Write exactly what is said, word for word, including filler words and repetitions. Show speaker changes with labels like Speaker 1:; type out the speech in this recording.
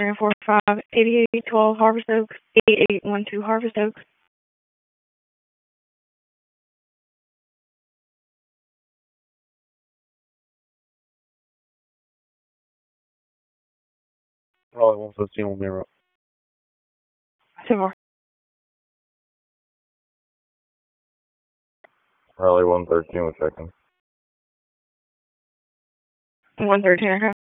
Speaker 1: nine four five, eight eight one two Harvest Oaks, eight eight one two Harvest Oaks.
Speaker 2: Raleigh one fifteen will be right.
Speaker 1: Two more.
Speaker 2: Raleigh one thirteen with checking.
Speaker 1: one thirteen, okay.